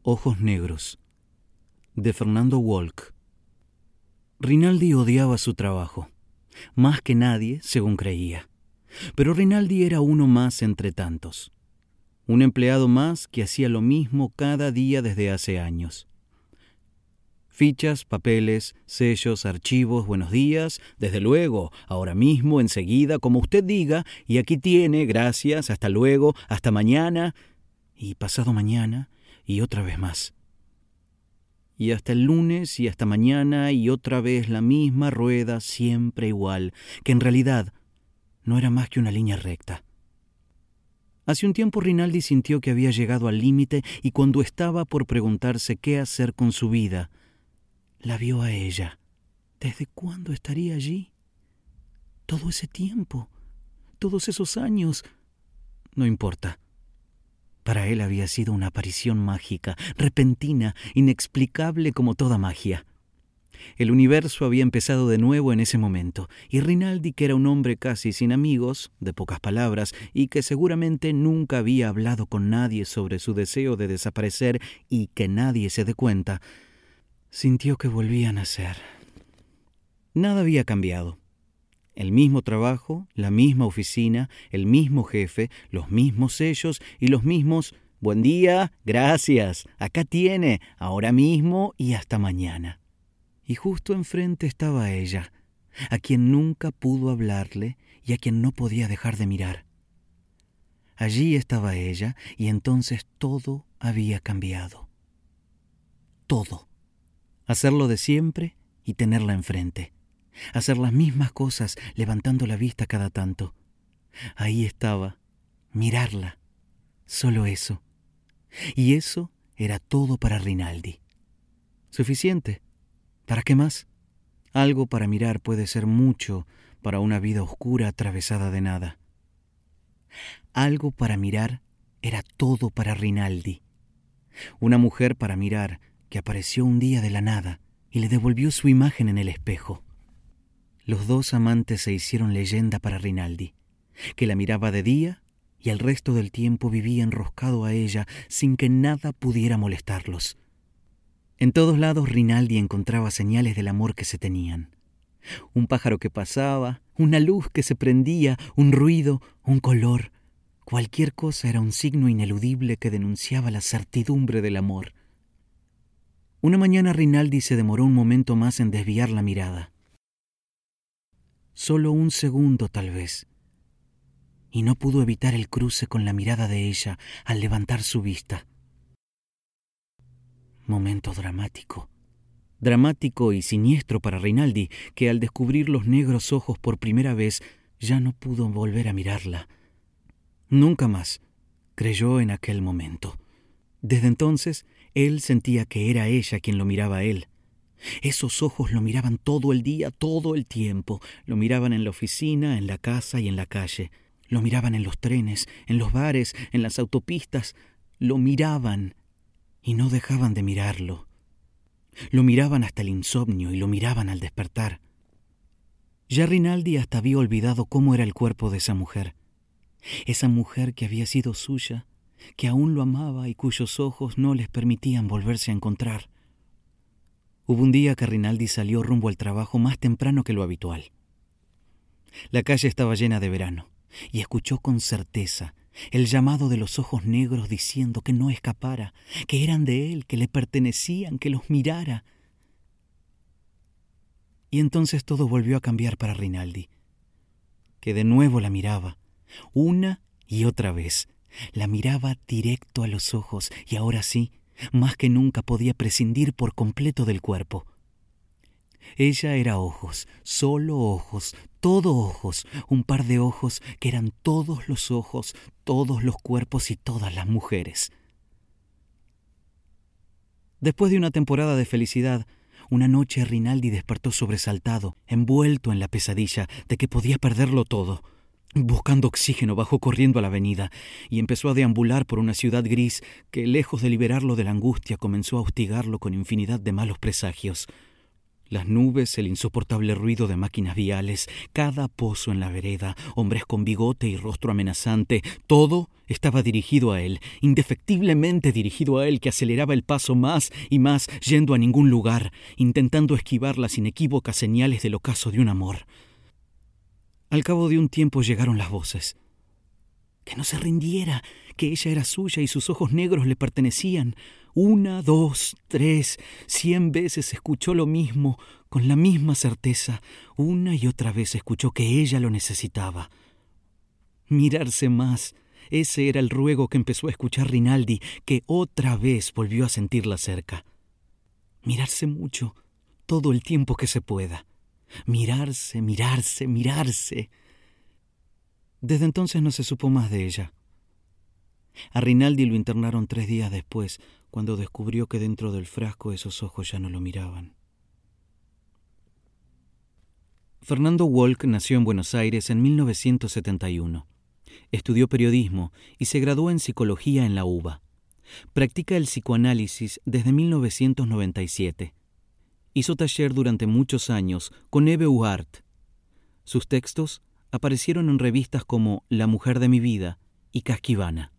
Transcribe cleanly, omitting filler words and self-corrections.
Ojos negros, de Fernando Wolk. Rinaldi odiaba su trabajo, más que nadie, según creía. Pero Rinaldi era uno más entre tantos. Un empleado más que hacía lo mismo cada día desde hace años. Fichas, papeles, sellos, archivos, buenos días, desde luego, ahora mismo, enseguida, como usted diga, y aquí tiene, gracias, hasta luego, hasta mañana, y pasado mañana, y otra vez más. Y hasta el lunes, y hasta mañana, y otra vez la misma rueda, siempre igual, que en realidad no era más que una línea recta. Hace un tiempo Rinaldi sintió que había llegado al límite y cuando estaba por preguntarse qué hacer con su vida, la vio a ella. ¿Desde cuándo estaría allí? Todo ese tiempo, todos esos años. No importa. Para él había sido una aparición mágica, repentina, inexplicable como toda magia. El universo había empezado de nuevo en ese momento, y Rinaldi, que era un hombre casi sin amigos, de pocas palabras, y que seguramente nunca había hablado con nadie sobre su deseo de desaparecer y que nadie se dé cuenta, sintió que volvía a nacer. Nada había cambiado. El mismo trabajo, la misma oficina, el mismo jefe, los mismos sellos y los mismos «Buen día, gracias, acá tiene, ahora mismo y hasta mañana». Y justo enfrente estaba ella, a quien nunca pudo hablarle y a quien no podía dejar de mirar. Allí estaba ella y entonces todo había cambiado. Todo. Hacerlo de siempre y tenerla enfrente. Hacer las mismas cosas levantando la vista cada tanto. Ahí estaba, mirarla, solo eso. Y eso era todo para Rinaldi. Suficiente. ¿Para qué más? Algo para mirar puede ser mucho para una vida oscura atravesada de nada. Algo para mirar era todo para Rinaldi. Una mujer para mirar que apareció un día de la nada y le devolvió su imagen en el espejo. Los dos amantes se hicieron leyenda para Rinaldi, que la miraba de día y el resto del tiempo vivía enroscado a ella sin que nada pudiera molestarlos. En todos lados Rinaldi encontraba señales del amor que se tenían. Un pájaro que pasaba, una luz que se prendía, un ruido, un color. Cualquier cosa era un signo ineludible que denunciaba la certidumbre del amor. Una mañana Rinaldi se demoró un momento más en desviar la mirada. Solo un segundo tal vez. Y no pudo evitar el cruce con la mirada de ella al levantar su vista. Momento dramático. Dramático y siniestro para Rinaldi, que al descubrir los negros ojos por primera vez ya no pudo volver a mirarla. Nunca más creyó en aquel momento. Desde entonces, él sentía que era ella quien lo miraba a él. Esos ojos lo miraban todo el día, todo el tiempo. Lo miraban en la oficina, en la casa y en la calle. Lo miraban en los trenes, en los bares, en las autopistas. Lo miraban y no dejaban de mirarlo. Lo miraban hasta el insomnio y lo miraban al despertar. Ya Rinaldi hasta había olvidado cómo era el cuerpo de esa mujer que había sido suya, que aún lo amaba y cuyos ojos no les permitían volverse a encontrar. Hubo un día que Rinaldi salió rumbo al trabajo más temprano que lo habitual. La calle estaba llena de verano y escuchó con certeza el llamado de los ojos negros diciendo que no escapara, que eran de él, que le pertenecían, que los mirara. Y entonces todo volvió a cambiar para Rinaldi, que de nuevo la miraba, una y otra vez. La miraba directo a los ojos y ahora sí, más que nunca podía prescindir por completo del cuerpo. Ella era ojos, solo ojos, todo ojos, un par de ojos que eran todos los ojos, todos los cuerpos y todas las mujeres. Después de una temporada de felicidad, una noche Rinaldi despertó sobresaltado, envuelto en la pesadilla de que podía perderlo todo. Buscando oxígeno bajó corriendo a la avenida y empezó a deambular por una ciudad gris que, lejos de liberarlo de la angustia, comenzó a hostigarlo con infinidad de malos presagios. Las nubes, el insoportable ruido de máquinas viales, cada pozo en la vereda, hombres con bigote y rostro amenazante, todo estaba dirigido a él, indefectiblemente dirigido a él, que aceleraba el paso más y más, yendo a ningún lugar, intentando esquivar las inequívocas señales del ocaso de un amor. Al cabo de un tiempo llegaron las voces. Que no se rindiera, que ella era suya y sus ojos negros le pertenecían. 1, 2, 3, 100 veces escuchó lo mismo, con la misma certeza. Una y otra vez escuchó que ella lo necesitaba. Mirarse más, ese era el ruego que empezó a escuchar Rinaldi, que otra vez volvió a sentirla cerca. Mirarse mucho, todo el tiempo que se pueda. Mirarse, mirarse, mirarse. Desde entonces no se supo más de ella. A Rinaldi lo internaron 3 días después, cuando descubrió que dentro del frasco esos ojos ya no lo miraban. Fernando Wolk nació en Buenos Aires en 1971. Estudió periodismo y se graduó en psicología en la UBA. Practica el psicoanálisis desde 1997. Hizo taller durante muchos años con Eve Uhart. Sus textos aparecieron en revistas como La Mujer de mi Vida y Casquivana.